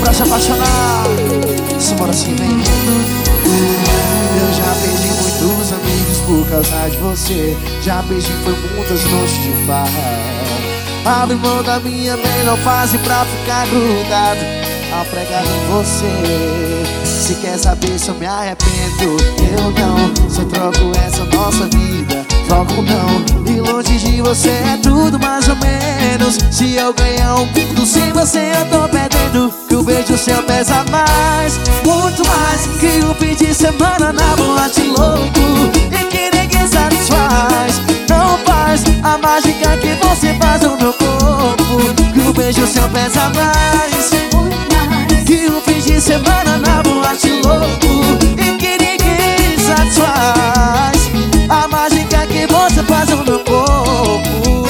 pra se apaixonar. Simbora assim, vem. Eu já perdi muitos amigos por causa de você. Já perdi foi muitas noites de farra. Abri mão da minha melhor fase pra ficar grudado, apregado em você. Se quer saber se eu me arrependo, eu não. Se eu troco essa nossa vida, troco não. E longe de você é tudo mais ou menos. Se eu ganhar um mundo sem você eu tô perdendo. Que o beijo seu pesa mais, muito mais que um fim de semana na boate louco. E que ninguém satisfaz, não faz a mágica que você faz no meu corpo. Que o beijo seu pesa mais, que um fim de semana na boate louco. E que ninguém satisfaz a mágica que você faz no meu corpo.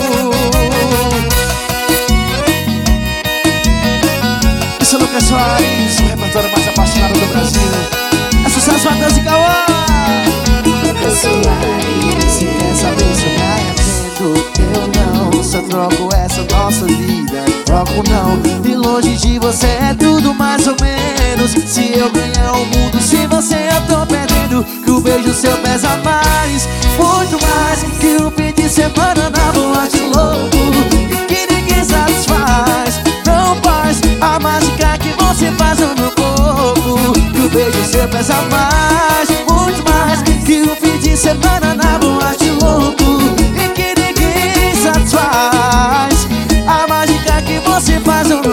Esse é o Lucas Soares, o repertório mais apaixonado do Brasil. É sucesso, Matheus e Cauã. Lucas Soares. Se quer saber se eu me arrependo, eu não. Se eu troco essa nossa vida, troco não. E longe de você é tudo mais ou menos. Se eu ganhar o mundo, se você eu tô perdendo. Que o beijo seu pesa mais, muito mais que um fim de semana na boate louco. E que ninguém satisfaz, não faz a mágica que você faz no meu corpo. Que o beijo seu pesa mais, muito mais que um fim de semana na boate louco. E que ninguém satisfaz a mágica que você faz no meu corpo.